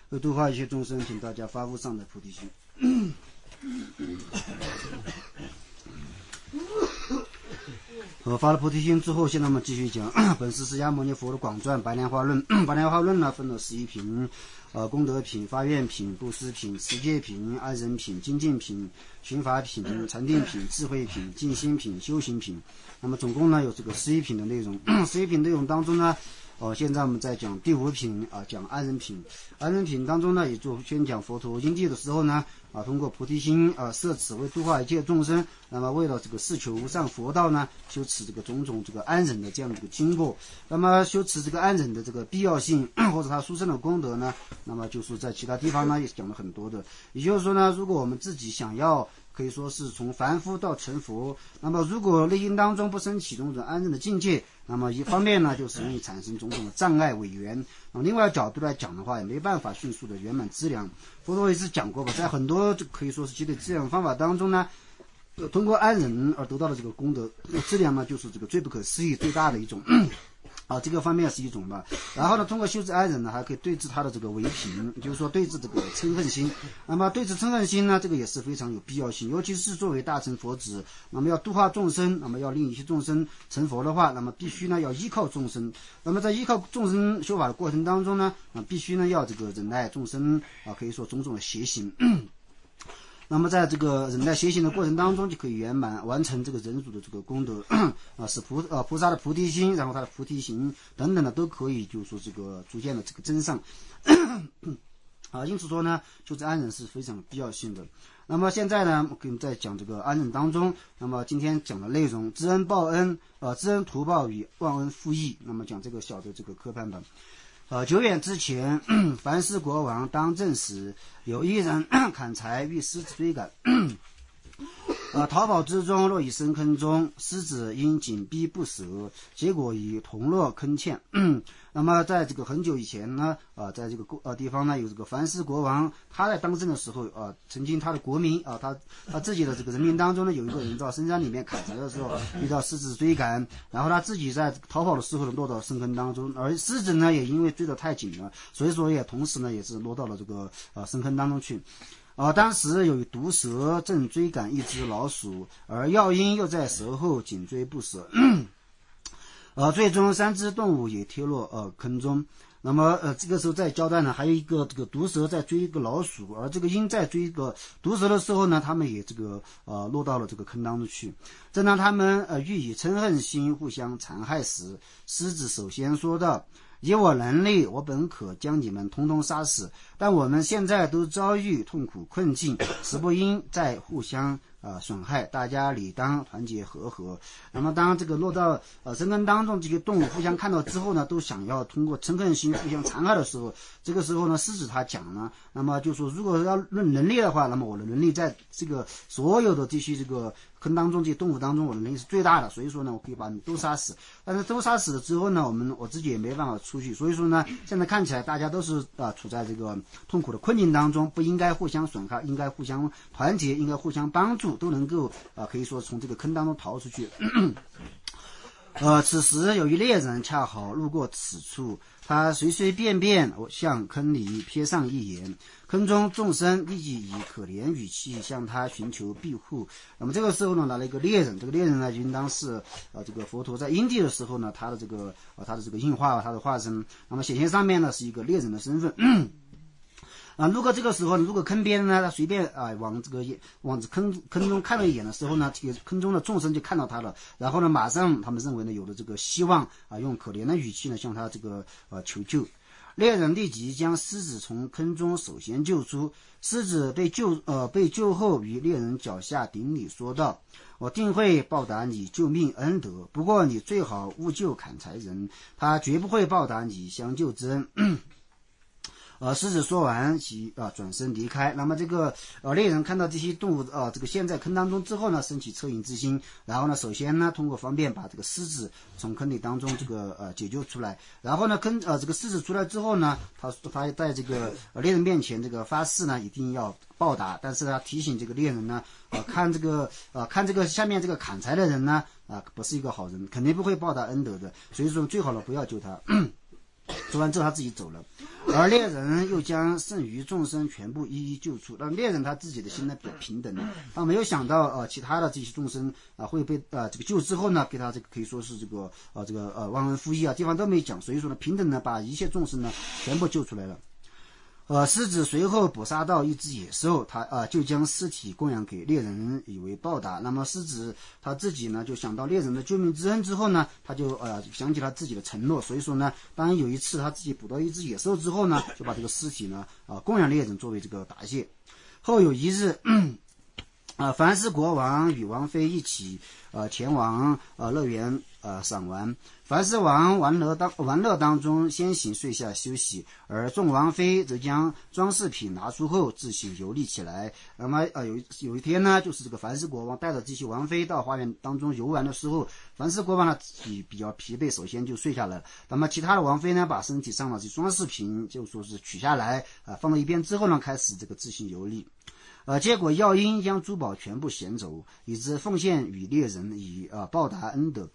为度化一切众生，请大家发无上的菩提心。发了菩提心之后，现在我们继续讲本师释迦牟尼佛的广传《白莲花论》。白莲花论呢，分了11品，功德品、发愿品、布施品、持戒品、安忍品、精进品、寻法品、禅定品、智慧品、静心品、修行品。那么总共呢有这个11品的内容。11品内容当中呢，现在我们在讲第5品讲安忍品。安忍品当中呢，也就宣讲佛陀因地的时候呢，通过菩提心摄持为度化一切众生，那么为了这个誓求无上佛道呢，修持这个种种这个安忍的这样的一个经过。那么修持这个安忍的这个必要性或者它殊胜的功德呢，那么就是在其他地方呢也讲了很多的。也就是说呢，如果我们自己想要可以说是从凡夫到成佛，那么如果内心当中不升起种种安忍的境界，那么一方面呢就是容易产生种种的障碍违缘，那么另外角度来讲的话，也没办法迅速的圆满资粮。佛陀也是讲过吧，在很多可以说是积累资粮方法当中呢，通过安忍而得到的这个功德资粮呢，就是这个最不可思议最大的一种这个方面是一种吧。然后呢，通过修持安忍呢，还可以对治他的这个违品，就是说对治这个嗔恨心。那么对治嗔恨心呢，这个也是非常有必要性，尤其是作为大乘佛子，那么要度化众生，那么要令一切众生成佛的话，那么必须呢要依靠众生。那么在依靠众生修法的过程当中呢，必须呢要这个忍耐众生可以说种种的邪行。那么在这个忍耐邪行的过程当中，就可以圆满完成这个忍辱的这个功德使菩萨的菩提心，然后他的菩提行等等的都可以就是说这个逐渐的这个增上因此说呢，就是安忍是非常必要性的。那么现在呢，我们在讲这个安忍当中，那么今天讲的内容知恩报恩知恩图报与忘恩负义，那么讲这个小的这个科判版。久远之前，凡是国王当政时，有一人砍柴遇狮子追赶，逃跑之中落于深坑中，狮子因紧逼不舍，结果以同落坑堑。那么在这个很久以前呢，在这个地方呢，有这个凡是国王，他在当政的时候曾经他的国民他自己的这个人民当中呢，有一个人到深山里面砍柴的时候遇到狮子追赶，然后他自己在逃跑的时候落到深坑当中，而狮子呢也因为追得太紧了，所以说也同时呢也是落到了这个深坑当中去。当时有毒蛇正追赶一只老鼠，而药鹰又在蛇后紧追不舍。最终3只动物也跌落坑中。那么这个时候在交代呢，还有一个这个毒蛇在追一个老鼠，而这个鹰在追一个毒蛇的时候呢，他们也这个落到了这个坑当中去。正当他们欲以嗔恨心互相残害时，狮子首先说道：以我能力，我本可将你们统统杀死，但我们现在都遭遇痛苦困境，实不应再互相损害，大家理当团结和合。那么当这个落到深坑当中，这些动物互相看到之后呢，都想要通过嗔恨心互相残害的时候，这个时候呢，狮子他讲呢，那么就说如果要论能力的话，那么我的能力在这个所有的这些这个坑当中这些动物当中，我的能力是最大的，所以说呢，我可以把你都杀死。但是都杀死了之后呢，我自己也没办法出去，所以说呢，现在看起来大家都是处在这个痛苦的困境当中，不应该互相损害，应该互相团结，应该互相帮助，都能够可以说从这个坑当中逃出去。此时有一猎人恰好路过此处，他随随便便向坑里瞥上一眼，坑中众生立即以可怜语气向他寻求庇护。那么这个时候呢，来了一个猎人，这个猎人呢，应当是这个佛陀在因地的时候呢，他的这个应化，他的化身，那么显现上面呢是一个猎人的身份。如果这个时候如果坑边呢，他随便往坑中看了一眼的时候呢，这个坑中的众生就看到他了，然后呢马上他们认为呢有了这个希望用可怜的语气呢向他这个求救。猎人立即将狮子从坑中首先救出，狮子被救后于猎人脚下顶礼说道：我定会报答你救命恩德，不过你最好勿救砍柴人，他绝不会报答你相救之恩。狮子说完即转身离开。那么这个猎人看到这些动物这个陷在坑当中之后呢，升起恻隐之心，然后呢首先呢通过方便把这个狮子从坑里当中这个解救出来，然后呢这个狮子出来之后呢，他在这个猎人面前这个发誓呢一定要报答，但是他提醒这个猎人呢看这个下面这个砍柴的人呢不是一个好人，肯定不会报答恩德的，所以说最好了不要救他。说完之后他自己走了。 而猎人又将剩余众生全部一一救出。那猎人他自己的心呢比较平等的，他没有想到其他的这些众生会被这个救之后呢，给他这个可以说是这个忘恩负义地方都没讲，所以说呢平等呢把一切众生呢全部救出来了。狮子随后捕杀到一只野兽，他就将尸体供养给猎人以为报答。那么狮子他自己呢就想到猎人的救命之恩之后呢，他就想起他自己的承诺，所以说呢，当有一次他自己捕到一只野兽之后呢，就把这个尸体呢供养猎人作为这个答谢。后有一日凡是国王与王妃一起前往乐园赏玩。凡是王玩乐当中先行睡下休息，而众王妃则将装饰品拿出后自行游历起来。那么有一天呢，就是这个凡是国王带着这些王妃到花园当中游玩的时候，凡是国王呢比较疲惫，首先就睡下了。那么其他的王妃呢，把身体上的这装饰品就说是取下来放到一边之后呢，开始这个自行游历。结果药鹰将珠宝全部衔走，以致奉献与猎人以报答恩德。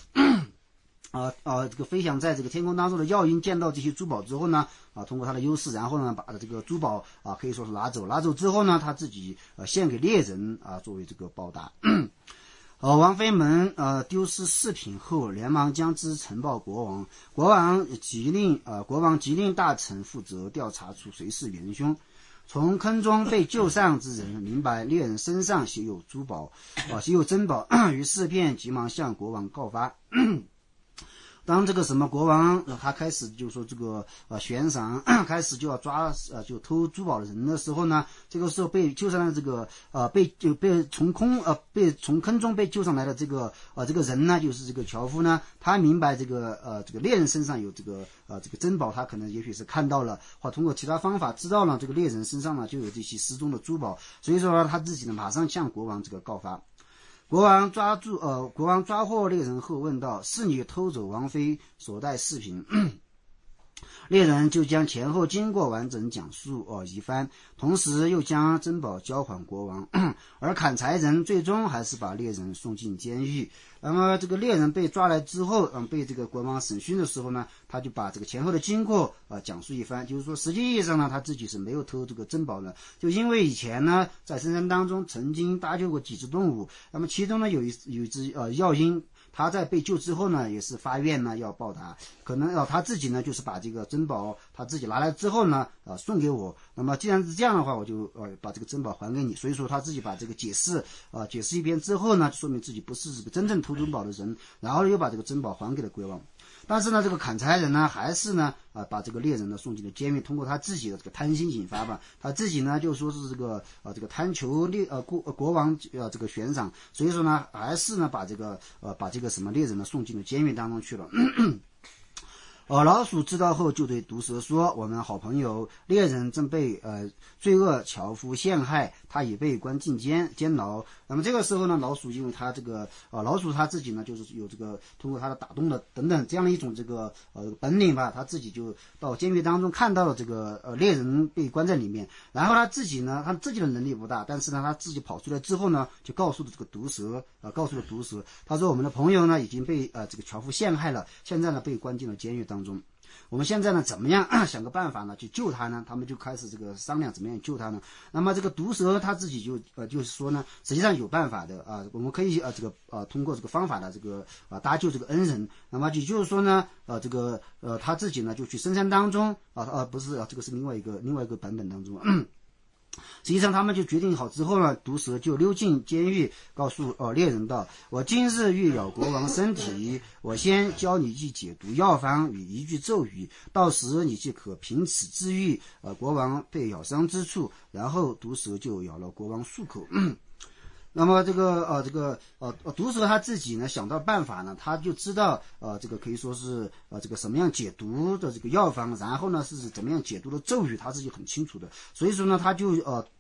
这个飞翔在这个天空当中的药鹰见到这些珠宝之后呢，通过他的优势，然后呢把这个珠宝可以说是拿走之后呢，他自己献给猎人作为这个报答。王妃们丢失饰品后，连忙将之呈报国王。国王即令大臣负责调查出谁是元凶。从坑中被救上之人明白猎人身上携有珠宝，携有珍宝，于是便急忙向国王告发。当这个什么国王他开始就说这个悬赏开始就要抓就偷珠宝的人的时候呢，这个时候被救上来的这个被从坑中被救上来的这个人呢，就是这个樵夫呢，他明白这个猎人身上有这个珍宝，他可能也许是看到了，或通过其他方法知道了这个猎人身上呢就有这些失踪的珠宝，所以说他自己呢马上向国王这个告发。国王抓获猎人后问道：“是你偷走王妃所带饰品？”猎人就将前后经过完整讲述一番，同时又将珍宝交还国王。而砍柴人最终还是把猎人送进监狱。那么这个猎人被抓来之后，被这个国王审讯的时候呢，他就把这个前后的经过讲述一番，就是说实际意义上呢，他自己是没有偷这个珍宝的，就因为以前呢在深山当中曾经搭救过几只动物，那么其中呢有一只药鹰。他在被救之后呢，也是发愿呢要报答，可能他自己呢就是把这个珍宝他自己拿来之后呢送给我，那么既然是这样的话，我就把这个珍宝还给你。所以说他自己把这个解释一遍之后呢，说明自己不是这个真正偷珍宝的人，然后又把这个珍宝还给了国王。但是呢，这个砍柴人呢，还是呢把这个猎人呢送进了监狱，通过他自己的这个贪心引发吧，他自己呢就说是这个贪求国王这个悬赏，所以说呢，还是呢把这个什么猎人呢送进了监狱当中去了。老鼠知道后就对毒蛇说：“我们好朋友猎人正被罪恶樵夫陷害，他已被关进监牢。”那么这个时候呢，老鼠因为他这个老鼠他自己呢就是有这个通过他的打洞的等等这样的一种这个本领吧，他自己就到监狱当中看到了这个猎人被关在里面，然后他自己的能力不大，但是呢他自己跑出来之后呢，就告诉了这个毒蛇，他说我们的朋友呢已经被这个樵夫陷害了，现在呢被关进了监狱当中。我们现在呢怎么样想个办法呢去救他呢？他们就开始这个商量怎么样救他呢？那么这个毒蛇他自己就是说呢，实际上有办法的我们可以通过这个方法的这个搭救这个恩人。那么也就是说呢他自己呢就去深山当中不是这个是另外一个版本当中实际上他们就决定好之后呢，毒蛇就溜进监狱，告诉猎人道：“我今日欲咬国王身体，我先教你去解毒药方与一句咒语，到时你即可凭此治愈国王被咬伤之处。”然后毒蛇就咬了国王数口。那么毒蛇他自己呢想到办法呢，他就知道这个可以说是这个什么样解毒的这个药方，然后呢是怎么样解毒的咒语，他自己很清楚的。所以说呢，他就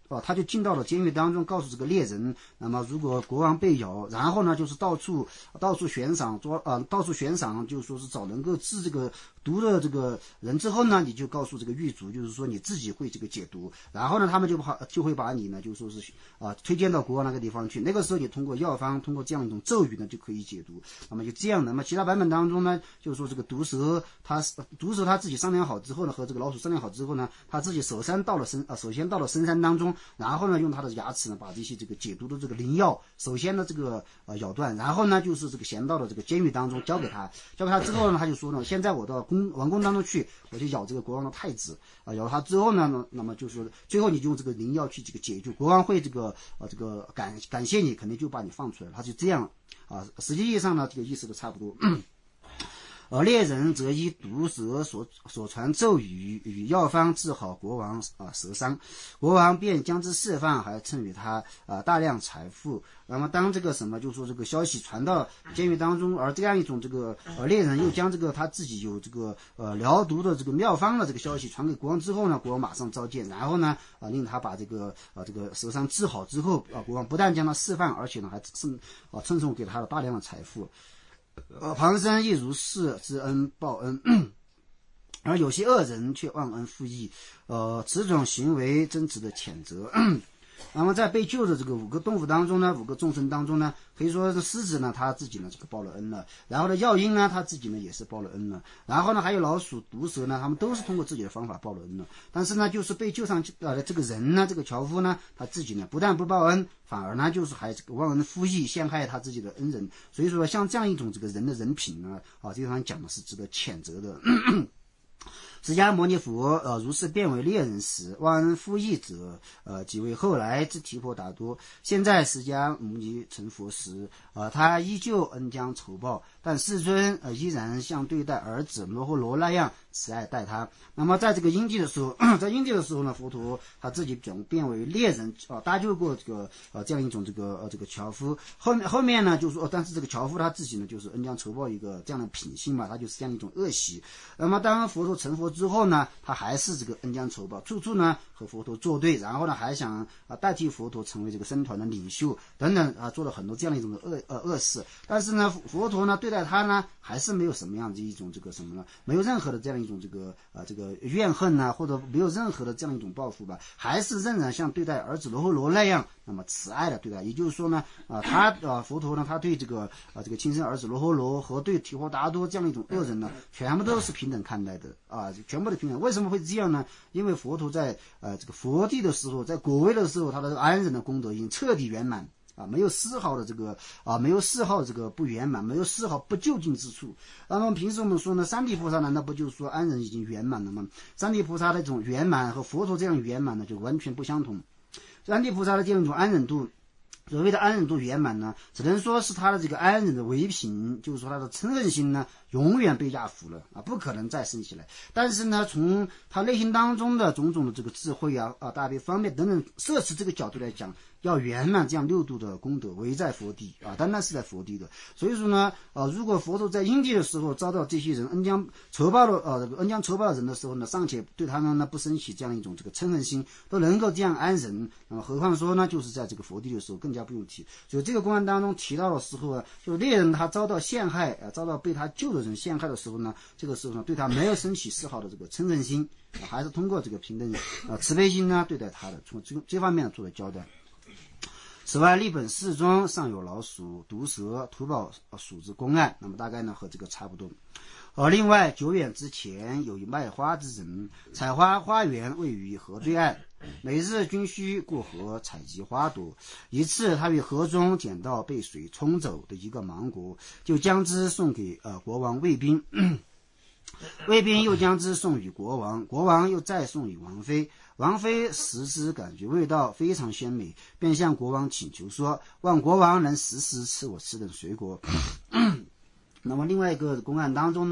他就进到了监狱当中，告诉这个猎人，那么如果国王被咬，然后呢就是到处悬赏到处悬赏，就是说是找能够治这个毒的这个人之后呢，你就告诉这个狱卒，就是说你自己会这个解毒，然后呢他们就会把你呢就说是推荐到国王那个地方去，那个时候你通过药方，通过这样一种咒语呢就可以解毒。那么就这样的，那么其他版本当中呢，就是说这个毒蛇他自己商量好之后呢，和这个老鼠商量好之后呢，他自己首先到了深山当中，然后呢用他的牙齿呢把这些这个解毒的这个灵药首先呢这个咬断，然后呢就是这个衔到了这个监狱当中交给他之后呢，他就说呢，现在我到王宫当中去，我就咬这个国王的太子咬他之后呢，那么就是说最后你就用这个灵药去这个解救，国王会这个感谢你，肯定就把你放出来了，他就这样实际意义上呢这个意思都差不多。而猎人则以毒蛇所传咒语与药方治好国王蛇伤，国王便将之释放，还赠予他大量财富。那么当这个就是说这个消息传到监狱当中，而这样一种这个猎人又将这个他自己有这个疗毒的这个妙方的这个消息传给国王之后呢，国王马上召见，然后呢令他把这个蛇伤治好之后国王不但将他释放，而且呢还赠送给他了大量的财富。旁生亦如是知恩报恩，而有些恶人却忘恩负义，此种行为真值得谴责。那么在被救的这个5个动物当中呢，5个众生当中呢，可以说是狮子呢他自己呢这个报了恩了，然后呢药鹰呢他自己呢也是报了恩了，然后呢还有老鼠毒蛇呢，他们都是通过自己的方法报了恩了。但是呢就是被救上的这个人呢，这个樵夫呢，他自己呢不但不报恩，反而呢就是还这个忘恩负义，陷害他自己的恩人。所以说像这样一种这个人的人品呢这地方讲的是值得谴责的。释迦牟尼佛如是变为猎人时，忘恩负义者即为后来之提婆达多。现在释迦牟尼成佛时他依旧恩将仇报，但世尊依然像对待儿子罗睺罗那样慈爱待他。那么在这个因地的时候呢，佛陀他自己变为猎人搭救过这个这样一种这个樵夫。后面呢就是说但是这个樵夫他自己呢就是恩将仇报一个这样的品性嘛，他就是这样一种恶习。那么当佛陀成佛之后呢，他还是这个恩将仇报，处处呢和佛陀作对，然后呢还想代替佛陀成为这个僧团的领袖等等做了很多这样一种恶事。但是呢佛陀呢对待他呢还是没有什么样的一种这个什么呢，没有任何的这样一种这个怨恨呢，或者没有任何的这样一种报复吧，还是仍然像对待儿子罗睺罗那样那么慈爱的对待。也就是说呢佛陀呢他对这个亲生儿子罗睺罗和对提婆达多这样一种恶人呢全部都是平等看待的全部的平等。为什么会这样呢？因为佛陀在这个佛地的时候，在果位的时候，他的安忍的功德已经彻底圆满没有丝毫的这个没有丝毫这个不圆满，没有丝毫不究竟之处。那么平时我们说呢，三地菩萨难道不就是说安忍已经圆满了吗？三地菩萨的这种圆满和佛陀这样圆满呢就完全不相同。三地菩萨的这样一种安忍度，所谓的安忍度圆满呢，只能说是他的这个安忍的唯品，就是说他的嗔恨心呢永远被压服了不可能再升起来。但是呢从他内心当中的种种的这个智慧大悲方面等等摄持这个角度来讲，要圆满这样6度的功德，唯在佛地单单是在佛地的。所以说呢如果佛陀在因地的时候遭到这些人恩将仇报的人的时候呢，尚且对他们呢不升起这样一种这个嗔恨心，都能够这样安忍，那么何况说呢就是在这个佛地的时候更加不用提。所以这个公案当中提到的时候就是猎人他遭到陷害遭到被他救的人陷害的时候呢，这个时候呢对他没有升起丝毫的这个嗔恨心还是通过这个平等慈悲心呢对待他的，从这方面做了交代。此外立本释中尚有老鼠毒蛇屠宝鼠之公案，那么大概呢和这个差不多。另外久远之前有一卖花之人，采花花园位于河对岸，每日均需过河采集花朵。一次他于河中捡到被水冲走的一个芒果，就将之送给国王卫兵卫兵又将之送与国王，国王又再送与王妃。王妃食之感觉味道非常鲜美，便向国王请求说，望国王能时时吃我吃的水果。那么另外一个公案当中呢，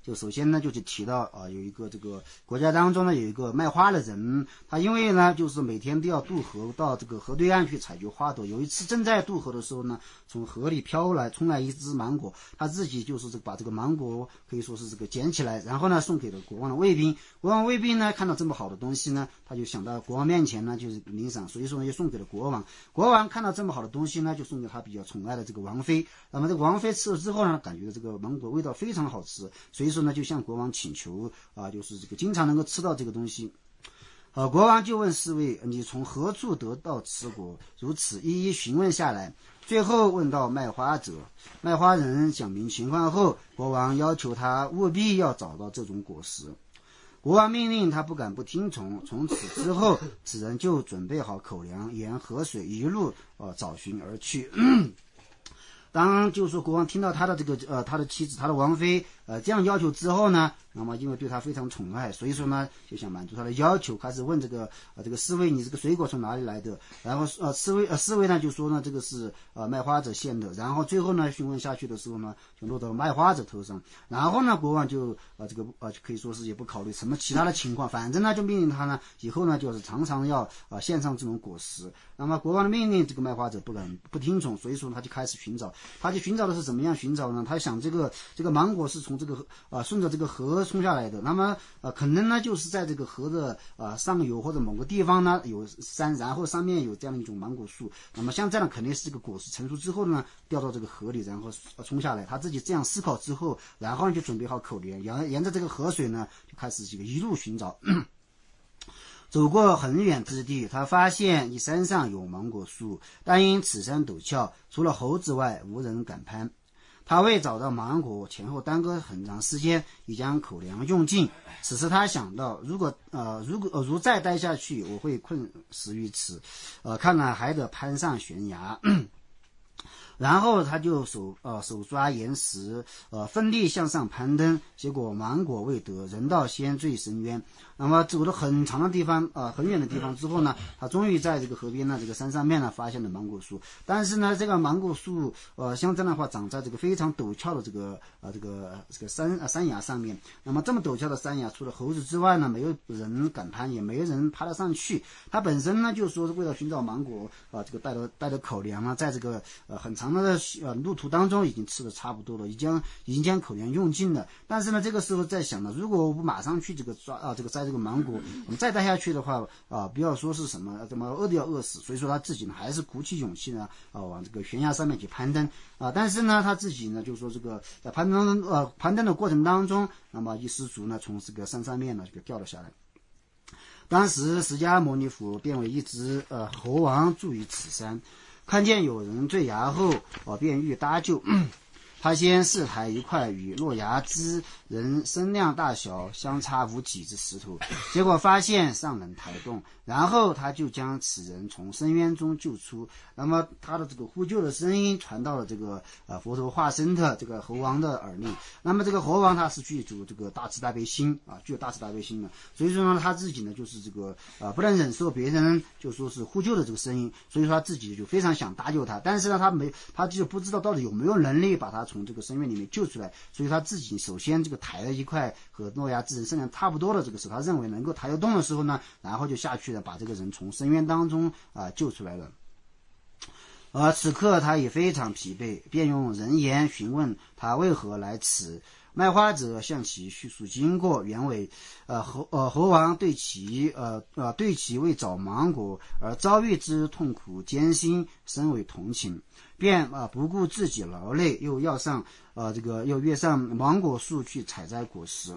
就首先呢就提到有一个这个国家当中呢有一个卖花的人，他因为呢就是每天都要渡河到这个河对岸去采集花朵，有一次正在渡河的时候呢，从河里冲来一只芒果，他自己就是把这个芒果可以说是这个捡起来，然后呢送给了国王的卫兵。国王卫兵呢看到这么好的东西呢，他就想到国王面前呢就是领赏，所以说呢就送给了国王。国王看到这么好的东西呢，就送给他比较宠爱的这个王妃。那么这个王妃吃了之后呢，感觉这个芒果味道非常好吃，所以说呢就向国王请求就是这个经常能够吃到这个东西。国王就问侍卫，你从何处得到此果？如此一一询问下来，最后问到卖花者。卖花人讲明情况后，国王要求他务必要找到这种果实。国王命令他不敢不听从，从此之后，此人就准备好口粮，沿河水一路找寻而去。当就是说国王听到他的这个他的妻子他的王妃这样要求之后呢，那么因为对他非常宠爱，所以说呢就想满足他的要求，开始问这个侍卫，你这个水果从哪里来的？然后侍卫呢就说呢这个是卖花者献的，然后最后呢询问下去的时候呢就落到了卖花者头上，然后呢国王就可以说是也不考虑什么其他的情况，反正呢就命令他呢以后呢就是常常要献上这种果实。那么国王的命令这个卖花者不听从，所以说他就开始寻找。他就寻找的是怎么样寻找呢？他想这个芒果是从这个顺着这个河冲下来的，那么可能呢就是在这个河的上游或者某个地方呢有山，然后上面有这样的一种芒果树，那么像这样肯定是这个果实成熟之后呢掉到这个河里，然后冲下来。他自己这样思考之后，然后就准备好口粮，沿着这个河水呢就开始这个一路寻找。走过很远之地，他发现一山上有芒果树，但因此山陡峭，除了猴子外无人敢攀。他为找到芒果前后耽搁很长时间，已将口粮用尽。此时他想到，如再待下去，我会困死于此。看来还得攀上悬崖。然后他就手抓岩石，奋力向上攀登，结果芒果未得，人到先坠深渊。那么走了很长的地方，很远的地方之后呢，他终于在这个河边呢，这个山上面呢，发现了芒果树。但是呢，这个芒果树，像这样的话，长在这个非常陡峭的这个山崖上面。那么这么陡峭的山崖，除了猴子之外呢，没有人敢攀，也没有人爬得上去。他本身呢，就是说是为了寻找芒果，这个带着口粮呢，在这个很长的路途当中已经吃的差不多了，已经将口粮用尽了。但是呢，这个时候在想呢，如果我不马上去摘这个芒果，我们再待下去的话不要说是什么饿都要饿死。所以说他自己呢还是鼓起勇气呢往这个悬崖上面去攀登但是呢他自己呢就是说这个在攀登的过程当中，那么一失足呢从这个山上面呢就掉了下来。当时释迦牟尼佛便为一只猴王住于此山，看见有人坠崖后便欲搭救。他先试抬一块与落崖之人身量大小相差无几之石头，结果发现尚能抬动，然后他就将此人从深渊中救出。那么他的这个呼救的声音传到了这个佛陀化身的这个猴王的耳里。那么这个猴王他是具足这个大慈大悲心具有大慈大悲心的，所以说呢他自己呢就是这个不能忍受别人就说是呼救的这个声音，所以说他自己就非常想搭救他，但是呢他就不知道到底有没有能力把他从这个深渊里面救出来，所以他自己首先这个抬了一块和诺亚之人身量差不多的这个石头，他认为能够抬得动的时候呢，然后就下去了，把这个人从深渊当中救出来了。此刻他也非常疲惫，便用人言询问他为何来此。卖花者向其叙述经过，原为猴王对其为找芒果而遭遇之痛苦艰辛深为同情，便不顾自己劳累，又跃上芒果树去采摘果实。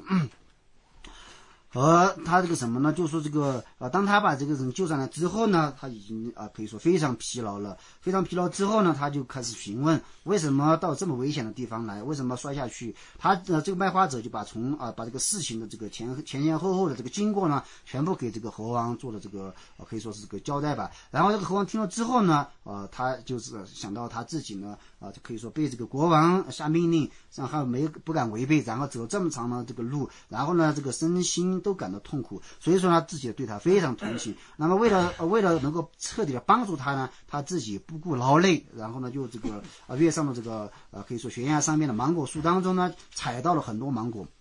而他这个什么呢，就说这个当他把这个人救上来之后呢，他已经可以说非常疲劳了。非常疲劳之后呢，他就开始询问为什么到这么危险的地方来，为什么摔下去。他这个卖花者就把这个事情的这个前后的这个经过呢，全部给这个猴王做了这个可以说是这个交代吧。然后这个猴王听了之后呢，他就是想到他自己呢就可以说被这个国王下命令，然后不敢违背，然后走这么长的这个路，然后呢这个身心都感到痛苦，所以说他自己对他非常同情。那么为了能够彻底的帮助他呢，他自己不顾劳累，然后呢就这个跃上了这个可以说悬崖上面的芒果树当中呢，采到了很多芒果。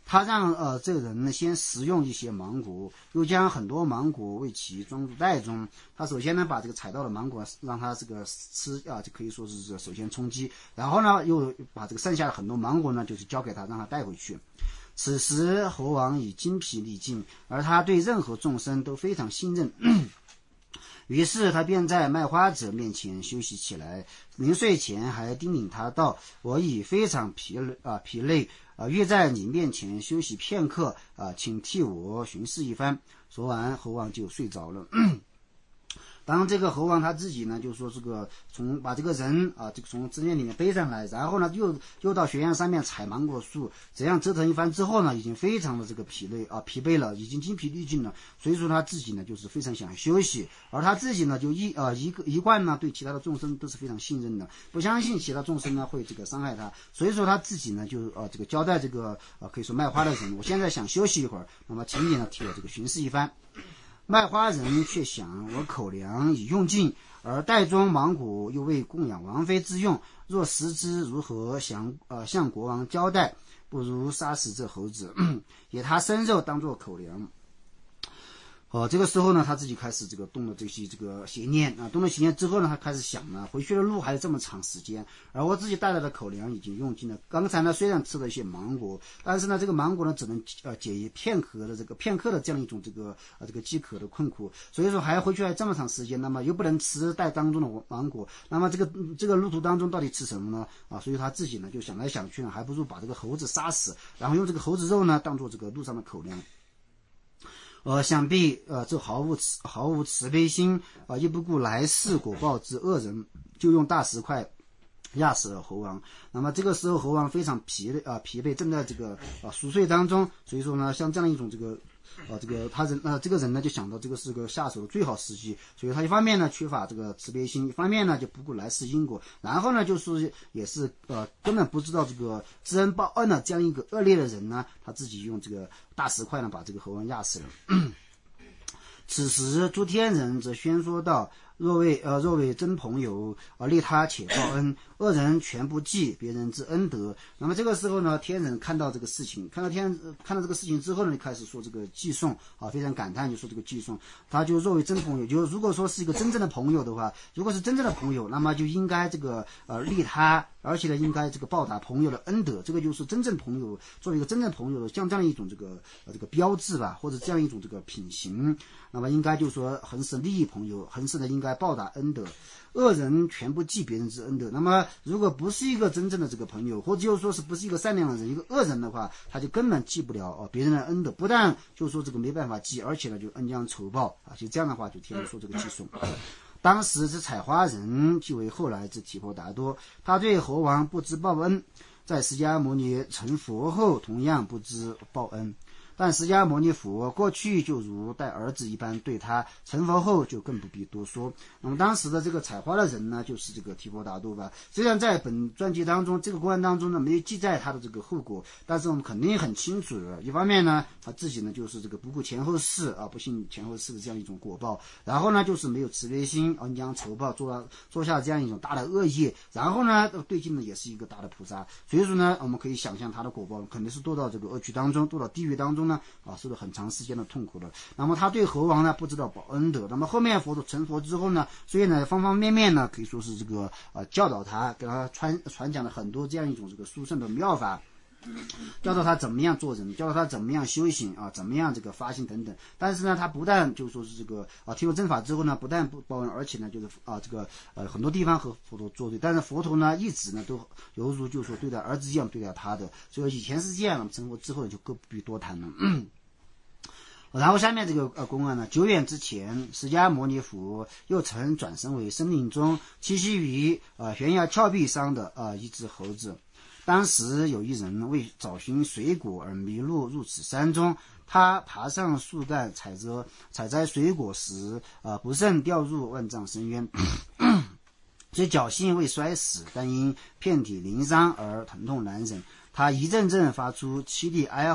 他让这个人呢先食用一些芒果，又将很多芒果为其装入袋中。他首先呢把这个采到的芒果让他这个吃啊，就可以说是这个首先充饥，然后呢又把这个剩下的很多芒果呢就是交给他，让他带回去。此时猴王已精疲力尽，而他对任何众生都非常信任。于是他便在卖花者面前休息起来，临睡前还叮咛他道：“我已非常疲累，欲在你面前休息片刻，请替我巡视一番。”说完，猴王就睡着了。当这个猴王他自己呢，就说这个把这个人这个从寺院里面背上来，然后呢又到悬崖上面采芒果树，这样折腾一番之后呢，已经非常的这个疲惫了，已经精疲力尽了。所以说他自己呢就是非常想休息，而他自己呢就一贯呢对其他的众生都是非常信任的，不相信其他众生呢会这个伤害他。所以说他自己呢就这个交代这个可以说卖花的人，我现在想休息一会儿，那么请你呢替我这个巡视一番。卖花人却想，我口粮已用尽，而袋中芒果又为供养王妃之用，若食之，如何向国王交代？不如杀死这猴子，以他生肉当作口粮。这个时候呢，他自己开始这个动了这些这个邪念啊，动了邪念之后呢，他开始想呢，回去的路还有这么长时间，而我自己带来的口粮已经用尽了。刚才呢，虽然吃了一些芒果，但是呢，这个芒果呢，只能解片刻的这样一种这个饥渴的困苦，所以说还要回去还这么长时间，那么又不能吃袋当中的芒果，那么这个路途当中到底吃什么呢？所以他自己呢就想来想去呢，还不如把这个猴子杀死，然后用这个猴子肉呢当做这个路上的口粮。想必这毫无慈悲心亦不顾来世果报之恶人，就用大石块压死了猴王。那么这个时候猴王非常疲惫，正在这个熟睡当中，所以说呢，像这样一种这个这个人呢就想到这个是个下手的最好时机，所以他一方面呢缺乏这个慈悲心，一方面呢就不顾来世因果，然后呢就是也是根本不知道这个知恩报恩的这样一个恶劣的人呢，他自己用这个大石块呢把这个猴王压死了。此时诸天人则宣说道：若为真朋友利他且报恩，恶人全不记别人之恩德。那么这个时候呢，天人看到这个事情，看到这个事情之后呢，就开始说这个寄送非常感叹，就说这个寄送，他就若为真朋友，就如果说是一个真正的朋友的话，如果是真正的朋友，那么就应该这个利他，而且呢应该这个报答朋友的恩德，这个就是真正朋友作为一个真正朋友的像这样一种这个标志吧，或者这样一种这个品行。那么应该就是说恒时利益朋友，恒时的应该报答恩德。恶人全不记别人之恩德。那么如果不是一个真正的这个朋友，或者就是说是不是一个善良的人，一个恶人的话，他就根本记不了别人的恩德，不但就是说这个没办法记，而且呢就恩将仇报就这样的话就天天说这个寄送。当时之采花人即为后来之提婆达多，他对猴王不知报恩，在释迦牟尼成佛后同样不知报恩。但释迦牟尼佛过去就如带儿子一般对他，成佛后就更不必多说。那么当时的这个采花的人呢，就是这个提婆达多吧。虽然在本传记当中，这个公案当中呢没有记载他的这个后果，但是我们肯定很清楚的。一方面呢，他自己呢就是这个不顾前后事不信前后事的这样一种果报，然后呢就是没有慈悲心，恩将仇报，做下这样一种大的恶业，然后呢对境呢也是一个大的菩萨。所以说呢，我们可以想象他的果报肯定是堕到这个恶趣当中，堕到地狱当中。受了很长时间的痛苦的。那么他对猴王呢不知道报恩德。那么后面佛陀成佛之后呢，所以呢方方面面呢可以说是这个教导他，给他传讲了很多这样一种这个殊胜的妙法，教导他怎么样做人，教导他怎么样修行怎么样这个发心等等。但是呢，他不但就说是这个听了正法之后呢，不但不报恩，而且呢就是很多地方和佛陀作对。但是佛陀呢一直呢都犹如就说对待儿子一样对待他的，所以以前是这样，成佛之后就更不必多谈了。然后下面这个公案呢，久远之前，释迦牟尼佛又曾转生为森林中栖息于悬崖峭壁上的一只猴子。当时有一人为找寻水果而迷路入此山中，他爬上树干采摘水果时不慎掉入万丈深渊，虽侥幸未摔死，但因遍体鳞伤而疼痛难忍。他一阵阵发出凄厉哀号，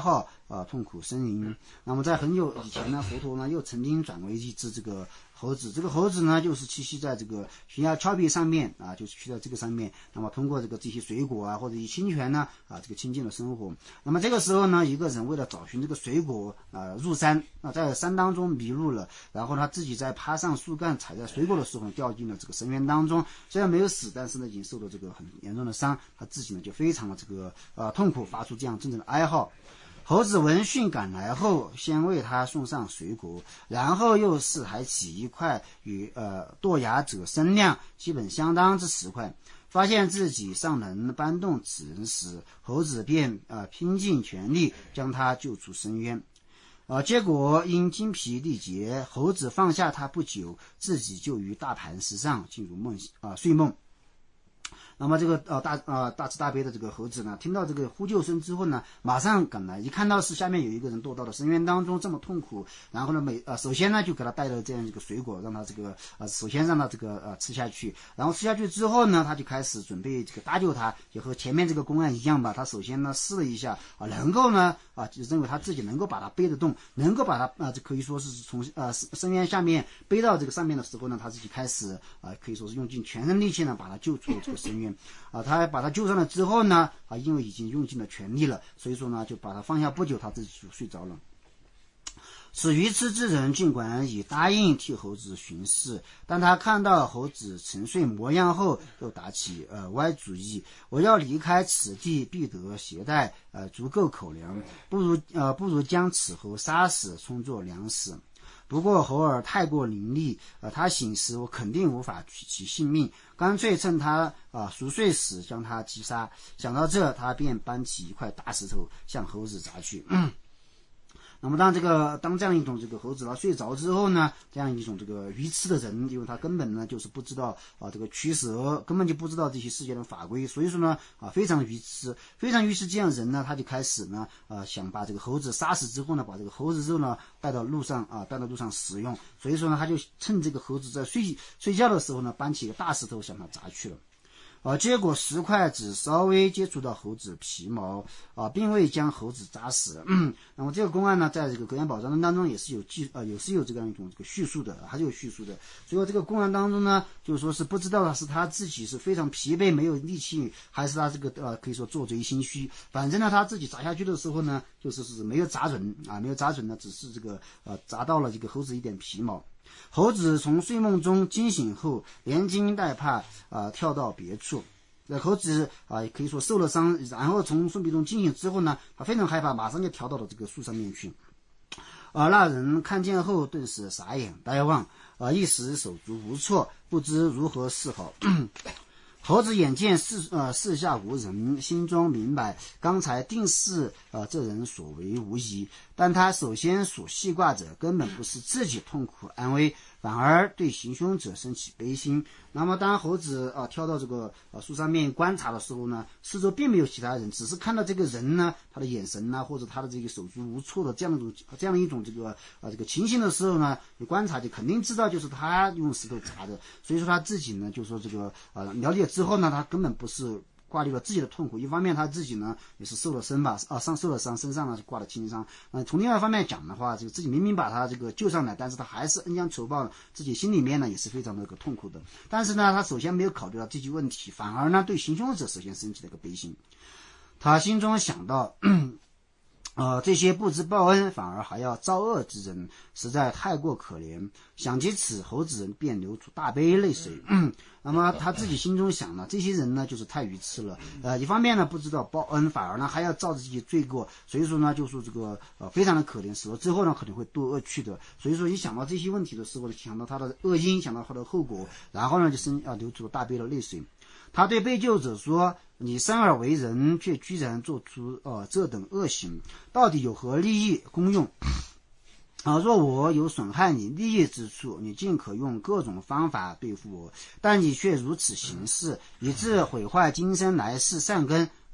痛苦呻吟。那么在很久以前呢，佛陀呢又曾经转为一只这个猴子，这个猴子呢就是栖息在这个悬崖峭壁上面就是去到这个上面，那么通过这些水果或者一些清泉呢这个清净的生活。那么这个时候呢，一个人为了找寻这个水果入山在山当中迷路了，然后他自己在爬上树干采在水果的时候掉进了这个深渊当中，虽然没有死，但是呢已经受到这个很严重的伤，他自己呢就非常的这个痛苦，发出这样真正的哀嚎。猴子闻讯赶来后，先为他送上水果，然后又是抬起一块与堕崖者身量基本相当之石块，发现自己尚能搬动此人时，猴子便拼尽全力将他救出深渊。结果因精疲力竭，猴子放下他不久，自己就于大磐石上进入睡梦。那么这个大慈大悲的这个猴子呢，听到这个呼救声之后呢，马上赶来，一看到是下面有一个人堕到了深渊当中，这么痛苦，然后呢首先呢就给他带了这样一个水果，让他这个首先让他这个吃下去，然后吃下去之后呢，他就开始准备这个搭救他，就和前面这个公案一样吧，他首先呢试了一下能够呢就认为他自己能够把他背得动，能够把他这可以说是从深渊下面背到这个上面的时候呢，他自己开始可以说是用尽全身力气呢把他救出了这个深渊。他把他救上了之后呢因为已经用尽了全力了，所以说呢就把他放下不久，他自己就睡着了。此愚痴之人尽管已答应替猴子巡视，但他看到猴子沉睡模样后，又打起歪主意，我要离开此地必得携带足够口粮，不如将此猴杀死充作粮食。不过猴儿太过伶俐，他醒时我肯定无法取其性命，干脆趁他熟睡时将他击杀。想到这，他便搬起一块大石头向猴子砸去。那么当这样一种这个猴子他睡着之后呢，这样一种这个愚痴的人，因为他根本呢就是不知道这个取舍，根本就不知道这些世界的法规，所以说呢非常愚痴，非常愚痴。这样人呢，他就开始呢想把这个猴子杀死之后呢，把这个猴子肉呢带到路上食用，所以说呢他就趁这个猴子在睡觉的时候呢，搬起一个大石头向他砸去了。结果石块只稍微接触到猴子皮毛并未将猴子砸死。那么这个公案呢，在这个格言宝藏当中也是有这样一种这个叙述的，还是有叙述的。所以说这个公案当中呢，就是说是不知道是他自己是非常疲惫没有力气，还是他这个可以说做贼心虚。反正呢他自己砸下去的时候呢，就是没有砸准呢，只是这个砸到了这个猴子一点皮毛。猴子从睡梦中惊醒后，连惊带怕跳到别处。猴子可以说受了伤，然后从睡梦中惊醒之后呢，他非常害怕，马上就跳到了这个树上面去。那人看见后顿时傻眼呆望，一时手足无措，不知如何是好。猴子眼见四下无人，心中明白刚才定是这人所为无疑，但他首先所系挂者根本不是自己痛苦安危，反而对行凶者生起悲心。那么当猴子跳到这个树上面观察的时候呢，四周并没有其他人，只是看到这个人呢，他的眼神或者他的这个手足无措的这样一种这个情形的时候呢，你观察就肯定知道就是他用石头砸的。所以说他自己呢就说这个了解之后呢，他根本不是挂虑了自己的痛苦，一方面他自己呢也是受了伤，身上呢是挂了轻伤。从另外一方面讲的话，这个自己明明把他这个救上来，但是他还是恩将仇报，自己心里面呢也是非常的痛苦的。但是呢，他首先没有考虑到这些问题，反而呢对行凶者首先升起了一个悲心。他心中想到这些不知报恩反而还要造恶之人，实在太过可怜。想及此，猴子人便流出大杯泪水。那么他自己心中想呢，这些人呢就是太愚痴了，一方面呢不知道报恩，反而呢还要造自己罪过，所以说呢就说这个非常的可怜，死了之后呢可能会堕恶趣的。所以说一想到这些问题的时候，想到他的恶因，想到他的后果，然后呢就流出了大杯的泪水。他对被救者说，你生而为人，却居然做出这等恶行，到底有何利益功用？若我有损害你利益之处，你尽可用各种方法对付我，但你却如此行事，以致毁坏今生来世善根，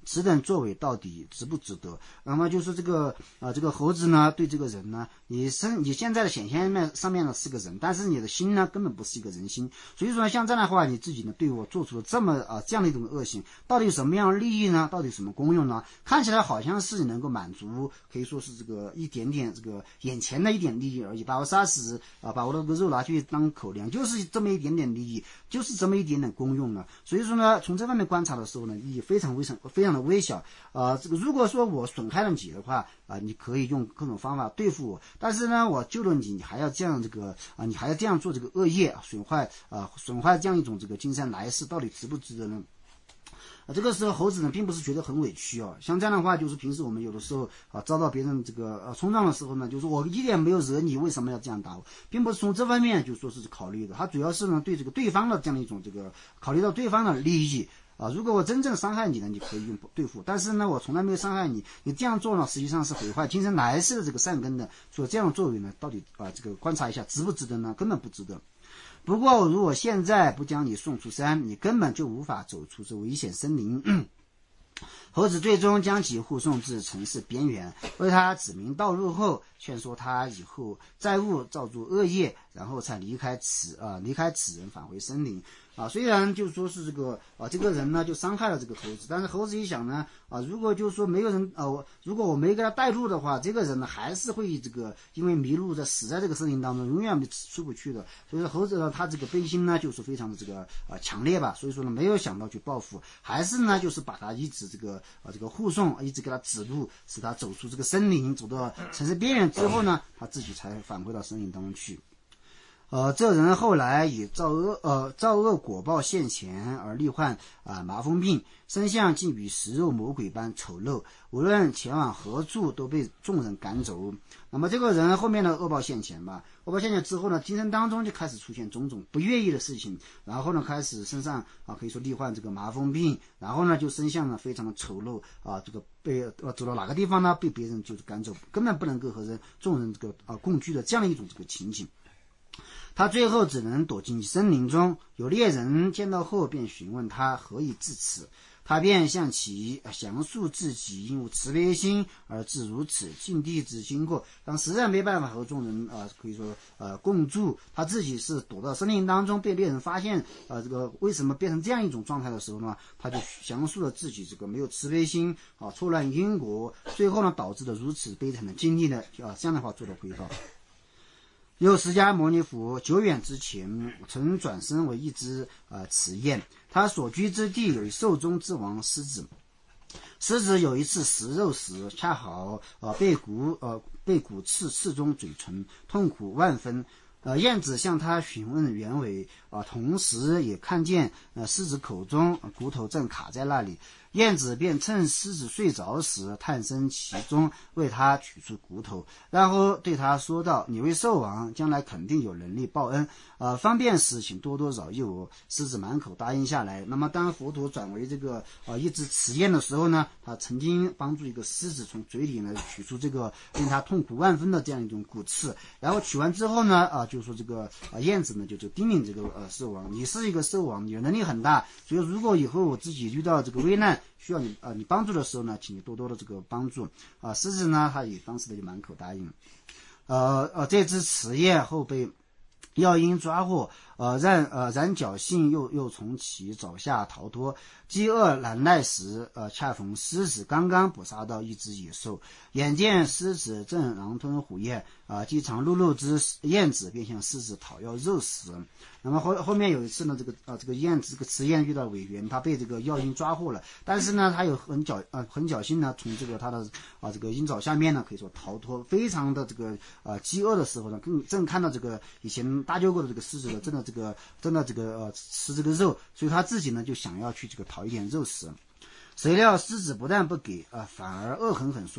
此等作为到底值不值得？那么就是这个猴子呢，对这个人呢，你现在的显现上面呢是个人，但是你的心呢根本不是一个人心，所以说像这样的话，你自己呢对我做出了这样的一种恶行，到底有什么样的利益呢？到底有什么功用呢？看起来好像是能够满足，可以说是这个一点点这个眼前的一点利益而已，把我杀死把我的肉拿去当口粮，就是这么一点点利益，就是这么一点点功用呢。所以说呢，从这方面观察的时候呢，意义非常的微小。这个如果说我损害了你的话你可以用各种方法对付我，但是呢，我救了你，你还要这样你还要这样做这个恶业，损坏这样一种这个今生来世，到底值不值得呢？这个时候猴子呢并不是觉得很委屈像这样的话，就是平时我们有的时候遭到别人这个冲撞的时候呢，就是我一点没有惹你，为什么要这样打我，并不是从这方面就说是考虑的，他主要是呢对这个对方的这样的一种考虑到对方的利益如果我真正伤害你呢，你可以用对付，但是呢我从来没有伤害你，你这样做呢实际上是毁坏今生来世的这个善根的，所以这样的作为呢到底这个观察一下值不值得呢？根本不值得。不过如果现在不将你送出山，你根本就无法走出这危险森林猴子最终将其护送至城市边缘，为他指明道路后，劝说他以后再勿造作恶业，然后才离开此人返回森林虽然就说是这个人呢就伤害了这个猴子，但是猴子一想呢如果就说没有人如果我没给他带路的话，这个人呢还是会因为迷路死在这个森林当中，永远出不去的。所以说猴子呢他这个悲心呢就是非常的强烈吧，所以说呢没有想到去报复，还是呢就是把他一直这个护送，一直给他指路，使他走出这个森林，走到城市边缘之后呢，他自己才返回到森林当中去。这人后来以造恶果报现前而罹患麻风病，身相竟与食肉魔鬼般丑陋，无论前往何处都被众人赶走。那么这个人后面的恶报现前吧，恶报现前之后呢，精神当中就开始出现种种不愿意的事情，然后呢开始身上可以说罹患这个麻风病，然后呢就身相呢非常的丑陋被走到哪个地方呢被别人就是赶走，根本不能够和众人共居的这样的一种情景。他最后只能躲进森林中，有猎人见到后便询问他何以至此，他便向其详述自己因无慈悲心而致如此境地之经过。当实在没办法和众人可以说共住，他自己是躲到森林当中被猎人发现为什么变成这样一种状态的时候呢，他就详述了自己没有慈悲心错乱因果，最后呢导致的如此悲惨的经历呢这样的话做了回报。有释迦牟尼佛久远之前曾转身为一只雌燕，他所居之地有一兽中之王狮子。狮子有一次食肉时，恰好被骨刺中嘴唇，痛苦万分。燕子向他询问原委同时也看见狮子口中骨头正卡在那里，燕子便趁狮子睡着时探身其中，为他取出骨头，然后对他说道：你为兽王，将来肯定有能力报恩方便时请多多饶佑我。狮子满口答应下来。那么当佛陀转为一只雌燕的时候呢，他曾经帮助一个狮子从嘴里呢取出令他痛苦万分的这样一种骨刺，然后取完之后呢就说燕子呢就叮咛兽王，你是一个兽王，你的能力很大，所以如果以后我自己遇到危难需要你帮助的时候呢，请你多多的帮助狮子呢他也当时就满口答应。这只雌燕后被药鹰抓获，然侥幸又从其爪下逃脱。饥饿难耐时，恰逢狮子刚刚捕杀到一只野兽，眼见狮子正狼吞虎咽，饥肠辘辘之燕子便向狮子讨要肉食。那么后面有一次呢，这个燕子雌燕遇到委员，它被药鹰抓获了，但是呢，它有很侥幸呢，从它的鹰爪下面呢，可以说逃脱，非常的饥饿的时候呢，正看到以前搭救过的狮子的真的吃肉，所以他自己呢就想要去讨一点肉食。谁料狮子不但不给反而恶狠狠说道：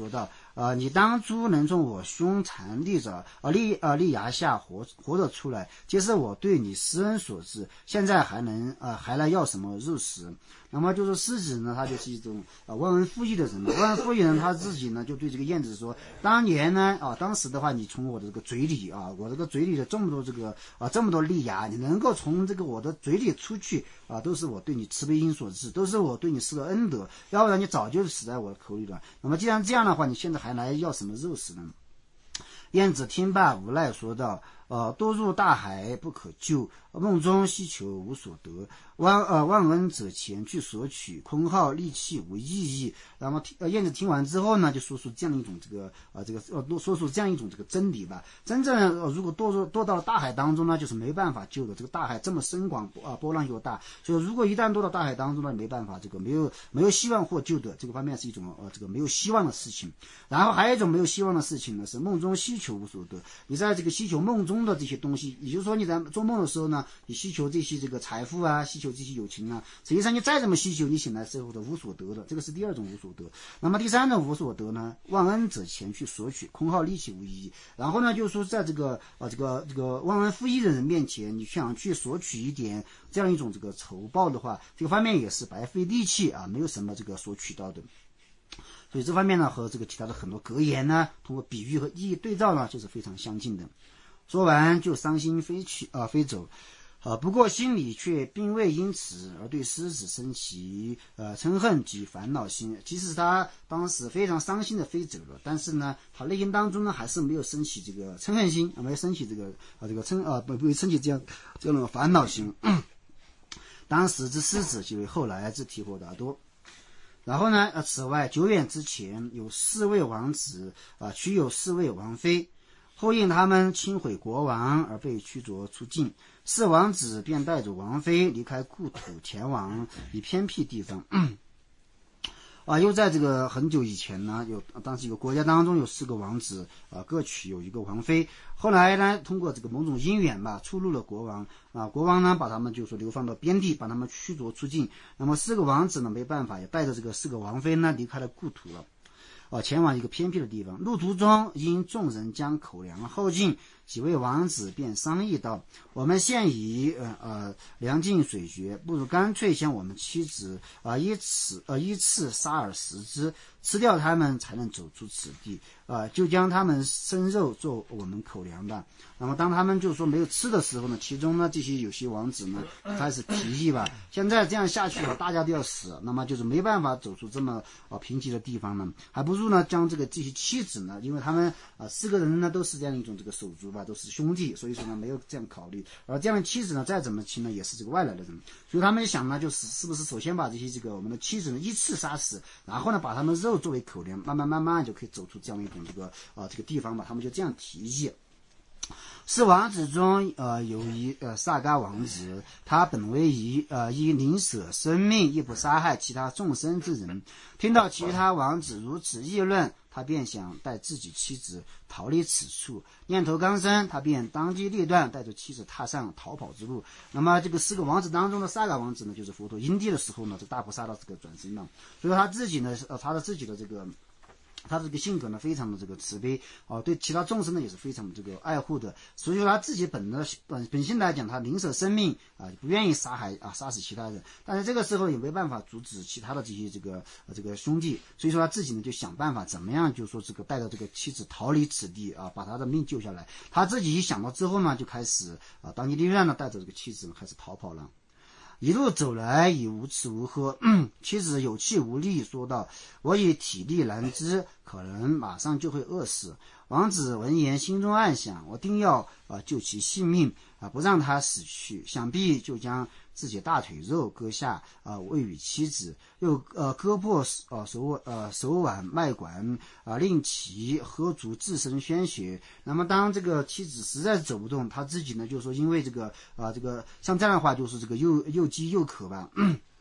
你当初能从我胸残利牙下活着出来，皆是我对你施恩所致，现在还来要什么肉食？那么就是狮子呢，他就是一种忘恩负义的人嘛。忘恩负义人他自己呢就对这个燕子说，当时的话，你从我的这个嘴里我这个嘴里的这么多利牙，你能够从这个我的嘴里出去都是我对你慈悲心所致，都是我对你施的恩德，要不然你早就死在我的口里了。那么既然这样的话，你现在还来要什么肉食呢？燕子听罢无奈说道，多入大海不可救，梦中希求无所得，忘恩者前去索取，空耗力气无意义。那么燕子听完之后呢，就说出这样一种说出这样一种这个真理吧。真正如果堕到了大海当中呢，就是没办法救的。这个大海这么深广波浪又大，所以如果一旦堕到大海当中呢，没办法，这个没有希望获救的。这个方面是一种这个没有希望的事情。然后还有一种没有希望的事情呢，是梦中希求无所得。你在这个希求梦中的这些东西，也就是说你在做梦的时候呢，你希求这些这个财富希求这些友情实际上你再怎么希求，你醒来之后的无所得的，这个是第二种无所得。那么第三种无所得呢，忘恩者前去索取，空耗力气无意义。然后呢，就是说在这个忘恩负义的人面前，你想去索取一点这样一种这个酬报的话，这个方面也是白费力气没有什么这个所取到的。所以这方面呢，和这个其他的很多格言呢，通过比喻和意义对照呢，就是非常相近的。说完就伤心飞走，不过心里却并未因此而对狮子生起嗔恨及烦恼心。即使他当时非常伤心的飞走了，但是呢，他内心当中呢还是没有升起这个嗔恨心，没有升起这个不会升起这样的烦恼心。当时之狮子即为后来之提婆达多。然后呢，此外久远之前有4位王子取有4位王妃，后因他们轻毁国王而被驱逐出境，4王子便带着王妃离开故土，前往以偏僻地方。又在这个很久以前呢，当时一个国家当中有4个王子各取有1个王妃。后来呢，通过这个某种因缘吧，出入了国王国王呢把他们就说流放到边地，把他们驱逐出境。那么4个王子呢没办法，也带着这个4个王妃呢离开了故土了，前往一个偏僻的地方。路途中因众人将口粮耗尽，几位王子便商议道，我们现已粮尽水绝，不如干脆将我们妻子依次杀而食之，吃掉他们才能走出此地，就将他们生肉做我们口粮吧。那么当他们就说没有吃的时候呢，其中呢这些有些王子呢开始提议吧，现在这样下去了，大家都要死，那么就是没办法走出这么贫瘠的地方呢，还不如呢将这些妻子呢，因为他们4个人呢都是这样一种这个手足吧，都是兄弟，所以说呢没有这样考虑。而这样的妻子呢再怎么亲呢也是这个外来的人，所以他们想呢就是不是首先把这些我们的妻子呢依次杀死，然后呢把他们肉作为口粮，慢慢就可以走出这样一种这个地方吧，他们就这样提议。4王子中有一萨嘎王子，他本为一宁舍生命亦不杀害其他众生之人，听到其他王子如此议论，他便想带自己妻子逃离此处，念头刚生，他便当机立断带着妻子踏上逃跑之路。那么这个4个王子当中的萨嘎王子呢，就是佛陀因地的时候呢，这大菩萨的这个转生了，所以他自己呢他的这个性格呢非常的这个慈悲对其他众生呢也是非常的这个爱护的，所以说他自己本性来讲，他宁舍生命不愿意杀死其他人，但是这个时候也没办法阻止其他的这些这个兄弟，所以说他自己呢就想办法怎么样，就说这个带着这个妻子逃离此地把他的命救下来。他自己一想到之后呢，就开始当机立断呢带着这个妻子呢开始逃跑了。一路走来已无吃无喝，妻子有气无力说道，我已体力难支，可能马上就会饿死。王子闻言心中暗想，我定要救其性命不让他死去，想必就将自己大腿肉割下喂与妻子，又割破手腕脉管令其喝足自身鲜血。那么当这个妻子实在走不动，他自己呢就说因为这个像这样的话就是这个又饥又渴吧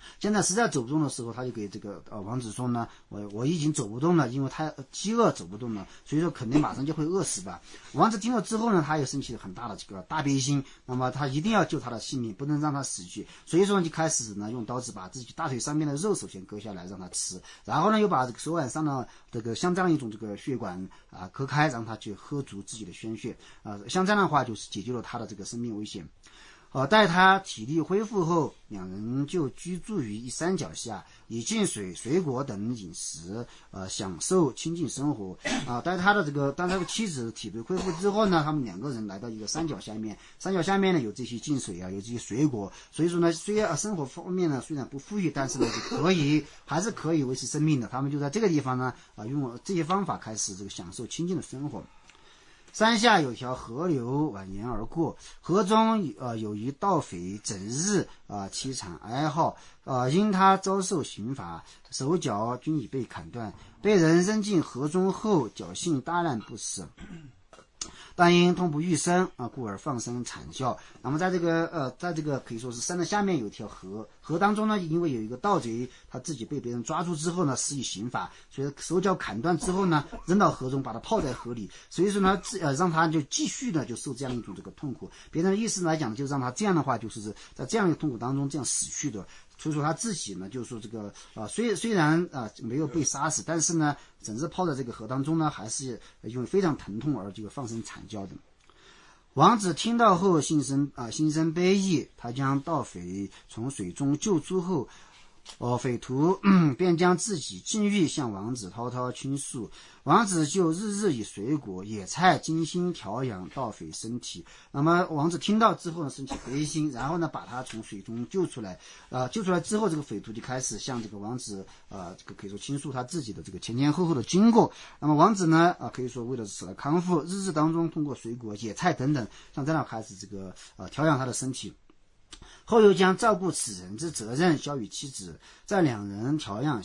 现在实在走不动的时候，他就给这个王子说呢，我已经走不动了，因为他饥饿走不动了，所以说肯定马上就会饿死吧。王子听了之后呢，他也生起了很大的这个大悲心，那么他一定要救他的性命，不能让他死去，所以说就开始呢用刀子把自己大腿上面的肉首先割下来让他吃，然后呢又把这个手腕上的这个像这样一种这个血管割开，让他去喝足自己的鲜血像这样的话就是解救了他的这个生命危险。待他体力恢复后，两人就居住于一山脚下，以净水、水果等饮食，享受清静生活。待他的妻子体力恢复之后呢，他们两个人来到一个山脚下面，山脚下面呢有这些净水有这些水果，所以说呢，虽然生活方面呢虽然不富裕，但是呢还是可以维持生命的。他们就在这个地方呢，用这些方法开始这个享受清静的生活。山下有条河流蜿蜒而过，河中有一盗匪整日凄惨哀号，因他遭受刑罚，手脚均已被砍断，被人扔进河中后侥幸大难不死。但因痛不欲生故而放声惨叫。那么在这个可以说是山的下面有一条河，河当中呢，因为有一个盗贼，他自己被别人抓住之后呢，施以刑罚，所以手脚砍断之后呢，扔到河中，把他泡在河里，所以说呢，让他就继续的就受这样一种这个痛苦。别人的意思来讲，就让他这样的话，就是在这样一个痛苦当中这样死去的。所以说他自己呢，就是说这个虽然没有被杀死，但是呢，整日泡在这个河当中呢，还是因为非常疼痛而这个放声惨叫的。王子听到后心生悲意，他将盗匪从水中救出后，匪徒便将自己境遇向王子滔滔倾诉，王子就日日以水果、野菜精心调养盗匪身体。那么王子听到之后呢，生起悲心，然后呢，把他从水中救出来。救出来之后，这个匪徒就开始向这个王子这个可以说倾诉他自己的这个前后的经过。那么王子呢可以说为了使他康复，日当中通过水果、野菜等等，像这样开始这个调养他的身体。后又将照顾此人之责任交与妻子，在二人调养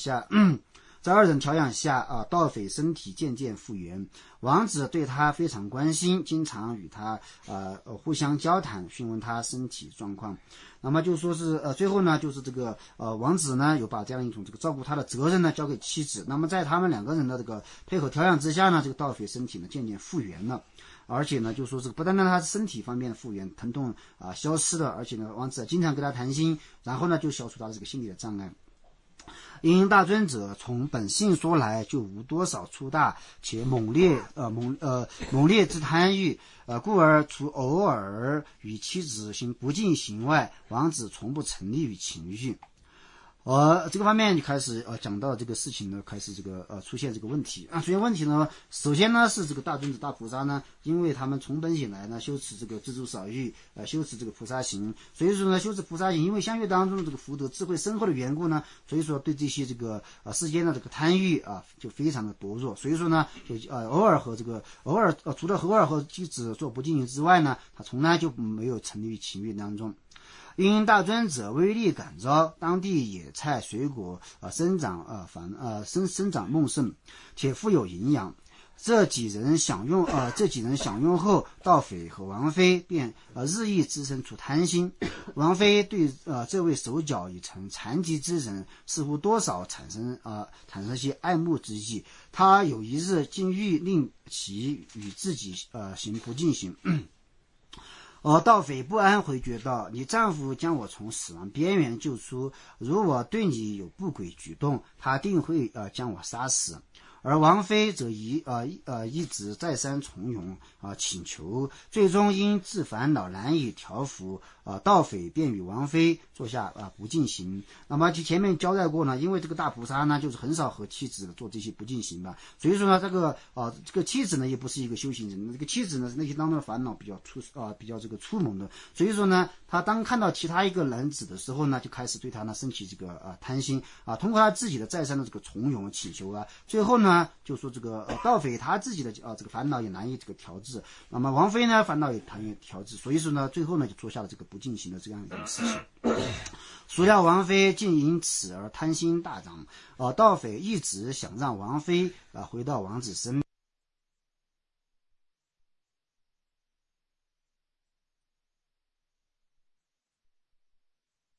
下盗匪身体渐渐复原。王子对他非常关心，经常与他互相交谈，询问他身体状况。那么就说是最后呢，就是这个王子呢有把这样一种这个照顾他的责任呢交给妻子。那么在他们两个人的这个配合调养之下呢，这个盗匪身体呢渐渐复原了。而且呢，就说这个不单单他身体方面的复原，疼痛消失了，而且呢，王子经常跟他谈心，然后呢就消除他的这个心理的障碍。因大尊者从本性说来，就无多少粗大且猛烈之贪欲，故而除偶尔与妻子行不敬行外，王子从不沉溺于情欲。这个方面就开始讲到这个事情呢，开始这个出现这个问题出现问题呢，首先呢是这个大尊者大菩萨呢，因为他们从本以来呢修持这个知足少欲，修持这个菩萨行，所以说呢修持菩萨行，因为相续当中的这个福德智慧深厚的缘故呢，所以说对这些这个世间的这个贪欲就非常的薄弱，所以说呢就偶尔除了偶尔和妻子做不敬行之外呢，他从来就没有沉溺于情欲当中。因大尊者威力感召，当地野菜水果生长茂盛，且富有营养。这几人享用后，盗匪和王妃便日益滋生出贪心。王妃对这位手脚已成残疾之人，似乎多少产生些爱慕之意。他有一日竟欲令其与自己行不敬行。盗匪不安回绝道：“你丈夫将我从死亡边缘救出，如我对你有不轨举动，他定会将我杀死。”而王妃则一直再三从容请求，最终因自烦恼难以调伏，盗匪便与王妃做下不敬行。那么前面交代过呢，因为这个大菩萨呢，就是很少和妻子做这些不敬行的，所以说呢，这个妻子呢也不是一个修行人，这个妻子呢内心当中的烦恼比较这个粗猛的，所以说呢，他当看到其他一个男子的时候呢，就开始对他呢升起这个贪心通过他自己的再三的这个从容请求最后呢。就说这个盗匪他自己的这个烦恼也难以这个调治，那么王妃呢烦恼也难以调治，所以说呢最后呢就做下了这个不敬行的这样一件事情。孰料王妃竟因此而贪心大涨，盗匪一直想让王妃回到王子身边。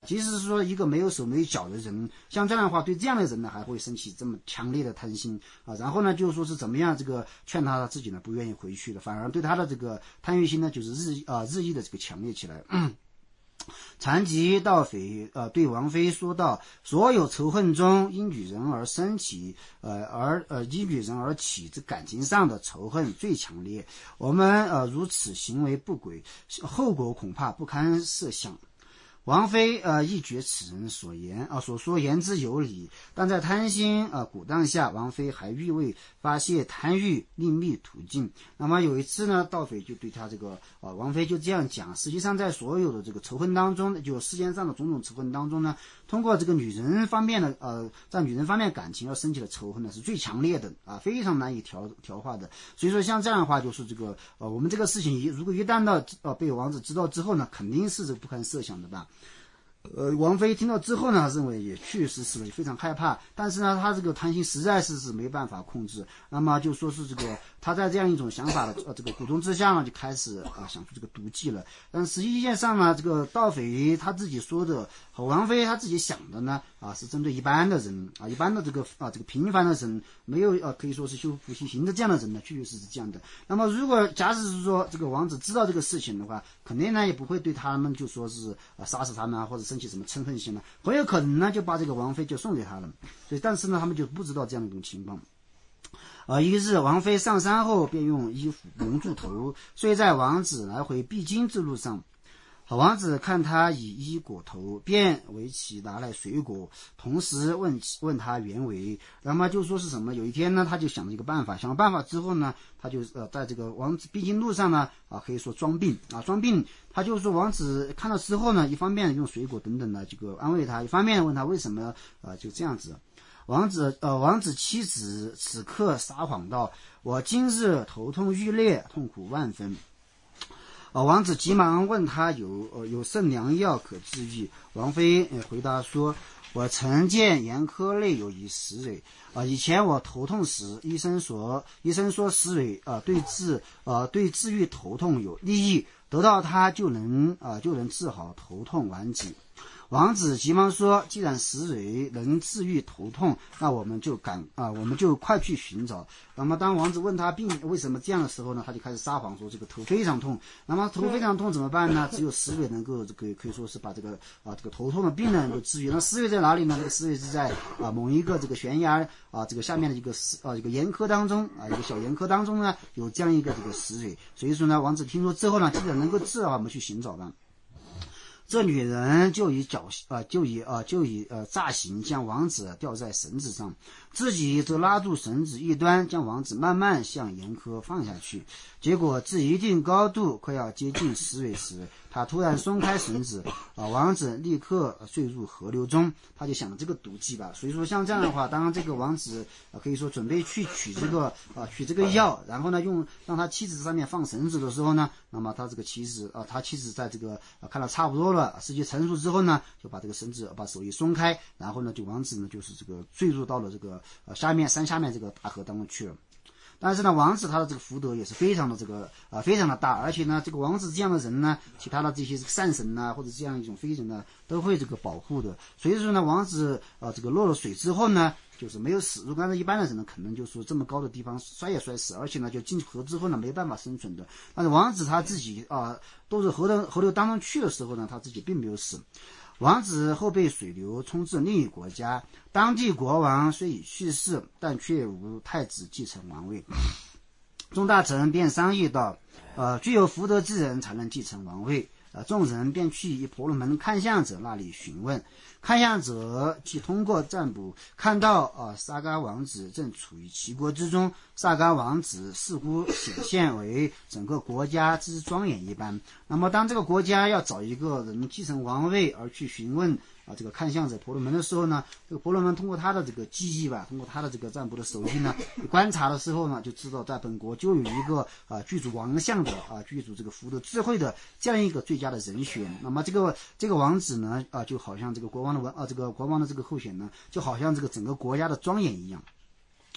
即使是说一个没有手没有脚的人，像这样的话，对这样的人呢，还会升起这么强烈的贪心啊。然后呢，就说是怎么样这个劝他自己呢不愿意回去了，反而对他的这个贪欲心呢，就是日益的这个强烈起来。残疾盗匪对王妃说道：所有仇恨中因女人而升起因女人而起之感情上的仇恨最强烈。我们如此行为不轨，后果恐怕不堪设想。王妃亦觉此人所说言之有理，但在贪心鼓荡下，王妃还欲为发泄贪欲另觅途径。那么有一次呢，盗匪就对他这个王妃就这样讲，实际上在所有的这个仇恨当中，就世间上的种种仇恨当中呢，通过这个女人方面的在女人方面感情而升起的仇恨呢是最强烈的非常难以调化的。所以说像这样的话，就是这个我们这个事情如果一旦被王子知道之后呢，肯定是这个不堪设想的吧。王妃听到之后呢，认为也确实是非常害怕，但是呢，他这个贪心实在是没办法控制。那么就说是这个他在这样一种想法的这个鼓动之下呢，就开始想出这个毒计了。但实际上呢，这个盗匪他自己说的和王妃他自己想的呢是针对一般的人一般的这个平凡的人，没有可以说是修补习行的这样的人呢，确确实是这样的。那么如果假使是说这个王子知道这个事情的话，肯定呢也不会对他们就说是杀死他们或者升起什么嗔恨心了，很有可能呢就把这个王妃就送给他了。所以但是呢他们就不知道这样的一种情况。一日王妃上山后便用衣服蒙住头，睡在王子来回必经之路上。王子看他以衣裹头，便为其拿来水果，同时问他原委。那么就说是什么？有一天呢，他就想了一个办法，想了办法之后呢，他就在这个王子必经路上呢可以说装病。他就说王子看到之后呢，一方面用水果等等的这个安慰他，一方面问他为什么就这样子。王子妻子此刻撒谎道：我今日头痛欲裂，痛苦万分。王子急忙问他有甚良药可治愈。王妃回答说：我曾见严苛内有一石蕊以前我头痛时，医生说石蕊对治愈头痛有利益，得到它就能治好头痛顽疾。王子急忙说：既然石蕊能治愈头痛，那我们就快去寻找。那么当王子问他病为什么这样的时候呢，他就开始撒谎说这个头非常痛。那么头非常痛怎么办呢？只有石蕊能够可以说是把这个头痛的病呢能够治愈。那石蕊在哪里呢？这个石蕊是在某一个这个悬崖这个下面的一个岩坑当中一个小岩坑当中呢有这样一个这个石蕊。所以说呢，王子听说之后呢，既然能够治的话，我们去寻找吧。这女人就以诈行将王子吊在绳子上，自己则拉住绳子一端，将王子慢慢向岩坑放下去。结果至一定高度快要接近石蕊时，他突然松开绳子王子立刻坠入河流中。他就想了这个毒计吧。所以说像这样的话，当这个王子可以说准备去取这个药，然后呢让他妻子上面放绳子的时候呢，那么他妻子在这个看到差不多了，时机成熟之后呢，就把这个绳子把手一松开，然后呢就王子呢就是这个坠入到了这个山下面这个大河当中去了。但是呢，王子他的这个福德也是非常的非常的大，而且呢，这个王子这样的人呢，其他的这些善神呐，或者这样一种非人呢，都会这个保护的。所以说呢，王子这个落了水之后呢，就是没有死。如果按照一般的人呢，可能就是这么高的地方摔也摔死，而且呢，就进河之后呢，没办法生存的。但是王子他自己都是河流当中去的时候呢，他自己并没有死。王子后被水流冲至另一国家，当地国王虽已去世，但却无太子继承王位。众大臣便商议道：具有福德之人才能继承王位。众人便去婆罗门看相者那里询问。看相者即通过占卜看到萨迦王子正处于齐国之中，萨迦王子似乎显现为整个国家之庄严一般。那么当这个国家要找一个人继承王位而去询问这个看相者婆罗门的时候呢，这个婆罗门通过他的这个记忆吧，通过他的这个占卜的手艺呢，观察的时候呢，就知道在本国就有一个具足王相的具足这个福德智慧的这样一个最佳的人选。那么这个王子呢就好像这个国王的这个候选呢，就好像这个整个国家的庄严一样。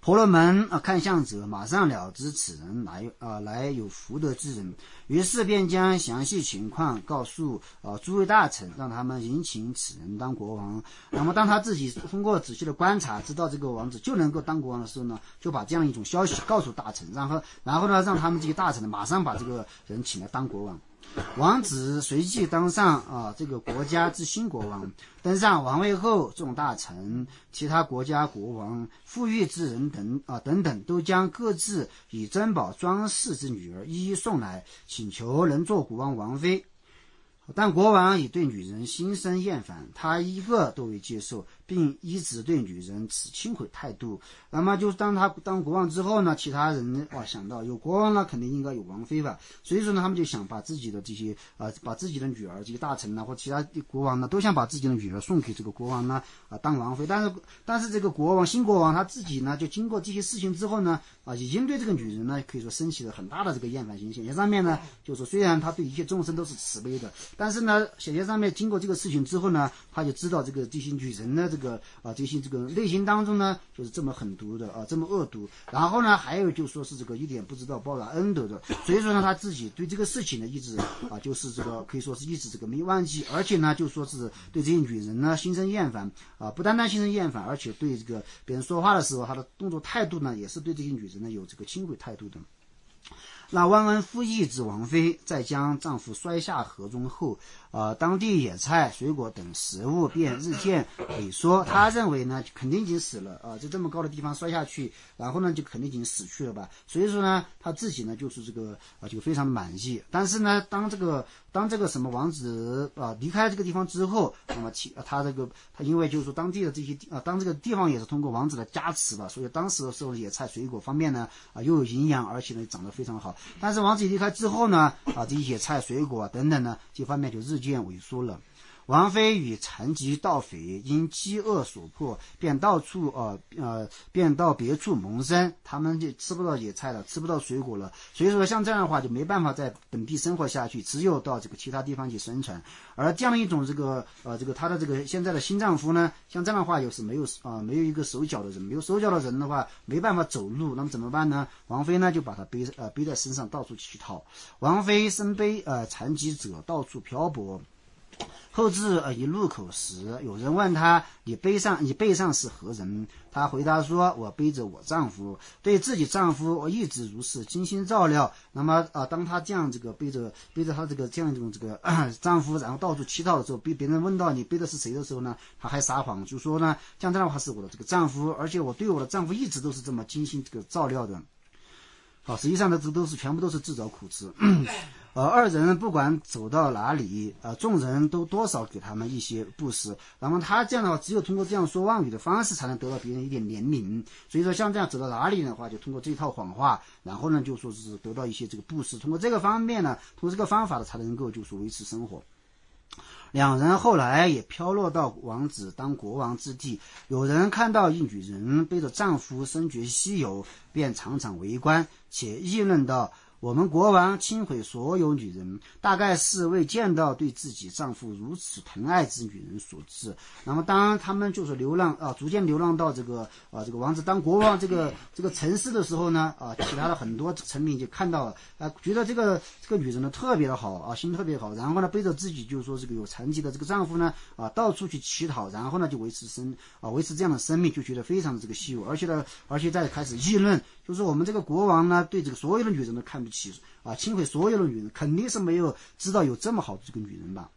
婆罗门看相者，马上了知此人来有福德之人，于是便将详细情况告诉诸位大臣，让他们迎请此人当国王。那么当他自己通过仔细的观察，知道这个王子就能够当国王的时候呢，就把这样一种消息告诉大臣，然后呢，让他们这些大臣呢马上把这个人请来当国王。王子随即当上这个国家之新国王。登上王位后，众大臣、其他国家国王、富裕之人等等，都将各自以珍宝装饰之女儿一一送来，请求能做国王王妃。但国王已对女人心生厌烦，他一个都未接受，并一直对女人持轻毁态度。那么就当他当国王之后呢，其他人想到有国王呢，肯定应该有王妃吧，所以说呢，他们就想把自己的这些把自己的女儿，这些大臣呢或其他国王呢，都想把自己的女儿送给这个国王呢当王妃。但是这个新国王他自己呢，就经过这些事情之后呢已经对这个女人呢可以说升起了很大的这个厌烦心。显现上面呢，就是说虽然他对一切众生都是慈悲的，但是呢，显现上面经过这个事情之后呢，他就知道这些女人的这个内心当中呢，就是这么狠毒的这么恶毒。然后呢，还有就说是这个一点不知道报答恩德的，所以说呢，他自己对这个事情呢一直就是这个可以说是一直这个没忘记，而且呢，就说是对这些女人呢心生厌烦不单单心生厌烦，而且对这个别人说话的时候，他的动作态度呢，也是对这些女人呢有这个轻毁态度的。那忘恩负义之王妃，在将丈夫摔下河中后，当地野菜、水果等食物便日渐萎缩。他认为呢，肯定已经死了就这么高的地方摔下去，然后呢，就肯定已经死去了吧。所以说呢，他自己呢就是这个就非常满意。但是呢，当这个什么王子离开这个地方之后，那么他因为就是说当地的这些当这个地方也是通过王子的加持吧，所以当时的时候野菜、水果方面呢又有营养，而且呢长得非常好。但是王子离开之后呢这些菜、水果等等呢，这方面就日渐萎缩了。王妃与残疾盗匪因饥饿所迫，便到别处谋生。他们就吃不到野菜了，吃不到水果了，所以说像这样的话就没办法在本地生活下去，只有到这个其他地方去生存。而这样的一种他的这个现在的新丈夫呢，像这样的话又是没有一个手脚的人，没有手脚的人的话没办法走路，那么怎么办呢？王妃呢就把他背在身上到处乞讨。王妃身背残疾者到处漂泊。后至一入口时，有人问他：“你背上是何人？”他回答说：“我背着我丈夫。”对自己丈夫，我一直如是精心照料。那么当他这样背着他这样一种丈夫，然后到处乞讨的时候，被别人问到你背的是谁的时候呢，他还撒谎，就说呢，这样的话是我的这个丈夫，而且我对我的丈夫一直都是这么精心照料的。实际上呢，这全部都是自找苦吃。二人不管走到哪里，众人都多少给他们一些布施。然后他这样的话，只有通过这样说妄语的方式，才能得到别人一点怜悯。所以说，像这样走到哪里的话，就通过这套谎话，然后呢，就说是得到一些这个布施。通过这个方面呢，通过这个方法呢，才能够就说维持生活。两人后来也飘落到王子当国王之地。有人看到一女人背着丈夫，深觉稀有，便常常围观，且议论道：“我们国王轻毁所有女人，大概是未见到对自己丈夫如此疼爱之女人所致。”那么当他们就是逐渐流浪到这个王子当国王这个城市的时候呢，其他的很多臣民就看到了，觉得这个女人呢特别的好心特别好，然后呢背着自己就是说这个有残疾的这个丈夫呢到处去乞讨，然后呢就维持这样的生命，就觉得非常的这个稀有，而且再开始议论，就是我们这个国王呢对这个所有的女人都看不起轻毁所有的女人，肯定是没有知道有这么好的这个女人吧。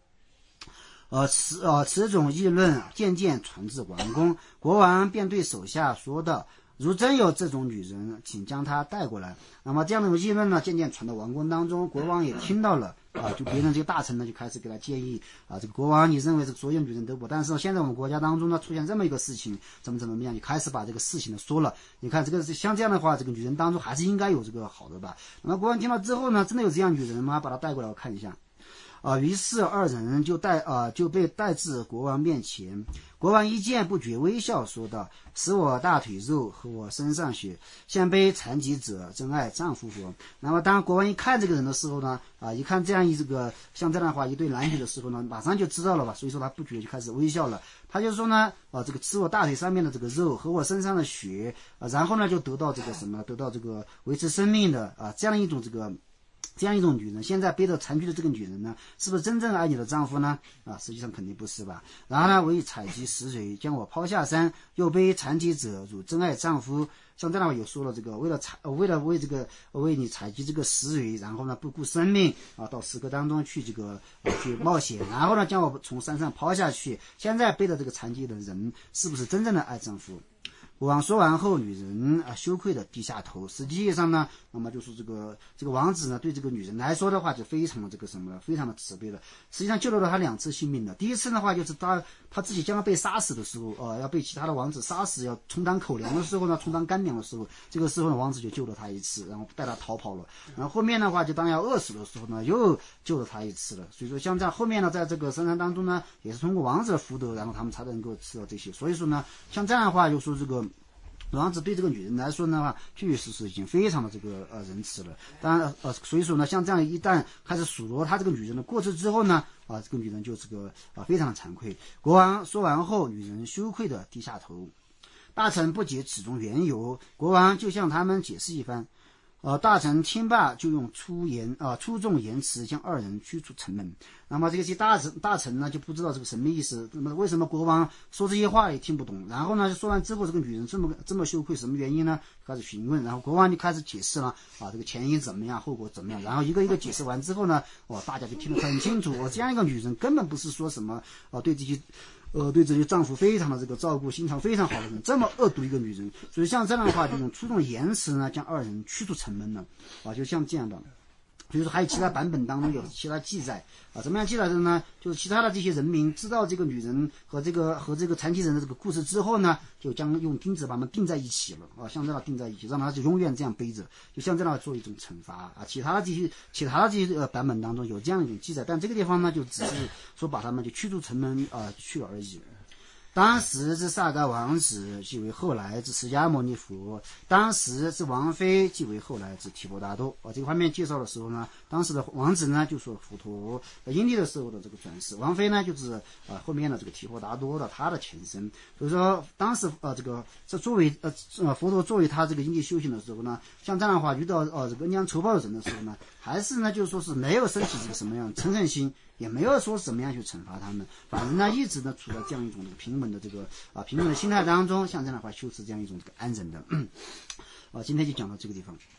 此种议论渐渐传至王宫，国王便对手下说道：“如真有这种女人，请将她带过来。”那么这样的议论呢，渐渐传到王宫当中，国王也听到了就别人这个大臣呢就开始给他建议这个国王，你认为这个所有女人都不，但是现在我们国家当中呢出现这么一个事情，怎么样，你开始把这个事情呢说了。你看这个像这样的话，这个女人当中还是应该有这个好的吧。那么国王听了之后呢，真的有这样女人吗？把她带过来我看一下。 于是二人就被带至国王面前。国王一见不觉微笑，说道：“使我大腿肉和我身上血，像被残疾者真爱丈夫说。”那么当国王一看这个人的时候呢，一看这样像这样的话一对男女的时候呢，马上就知道了吧，所以说他不觉就开始微笑了。他就说呢，这个吃我大腿上面的这个肉和我身上的血，然后呢就得到这个什么，得到这个维持生命的这样一种女人，现在背着残躯的这个女人呢，是不是真正爱你的丈夫呢？实际上肯定不是吧。然后呢，为采集食水，将我抛下山，又背残疾者如真爱丈夫。像这样有说了，这个为你采集这个食水，然后呢不顾生命到石刻当中去去冒险，然后呢将我从山上抛下去。现在背着这个残疾的人，是不是真正的爱丈夫？国王说完后，女人羞愧的低下头。实际上呢，那么就是这个王子呢，对这个女人来说的话，就非常的非常的慈悲了。实际上救了他2次性命的。第一次的话，就是他自己将要被杀死的时候，要被其他的王子杀死，要充当口粮的时候呢，充当干粮的时候，这个时候呢，王子就救了他1次，然后带他逃跑了。然后后面的话，就当要饿死的时候呢，又救了他1次了。所以说，像在后面呢，在这个深山当中呢，也是通过王子的福德，然后他们才能够吃到这些。所以说呢，像这样的话，就说这个王子对这个女人来说呢，确实是已经非常的仁慈了。当然所以说呢，像这样一旦开始数落他这个女人的过失之后呢，这个女人就非常的惭愧。国王说完后，女人羞愧的低下头。大臣不解此中缘由，国王就向他们解释一番。大臣听罢，就用粗重言辞将2人驱出城门。那么这些大臣呢，就不知道这个什么意思。那么为什么国王说这些话也听不懂？然后呢，说完之后，这个女人这么羞愧，什么原因呢？开始询问，然后国王就开始解释了这个前因怎么样，后果怎么样。然后一个一个解释完之后呢，大家就听得很清楚。这样一个女人根本不是说什么对这些丈夫非常的照顾，心肠非常好的人，这么恶毒一个女人。所以像这样的话，就用粗重言辞呢，将2人驱出城门了就像这样的。所以说还有其他版本当中有其他记载怎么样记载的呢？就是其他的这些人民知道这个女人和这个残疾人的这个故事之后呢，就将用钉子把他们钉在一起了像这样钉在一起，让他就永远这样背着，就像这样做一种惩罚其他的这些版本当中有这样一种记载，但这个地方呢，就只是说把他们就驱逐城门去而已。当时之萨嘎王子即为后来之释迦牟尼佛，当时之王妃即为后来之提婆达多。这个方面介绍的时候呢，当时的王子呢就说佛陀因地的时候的这个转世，王妃呢就是后面的这个提婆达多的他的前身。所以说当时作为佛陀作为他这个因地修行的时候呢，像这样的话遇到这个恩将仇报的人的时候呢，还是呢就是说是没有升起这个什么样嗔恨心，也没有说怎么样去惩罚他们，反正呢一直呢处在这样一种平稳的平稳的心态当中，像这样的话修持这样一种安忍的今天就讲到这个地方。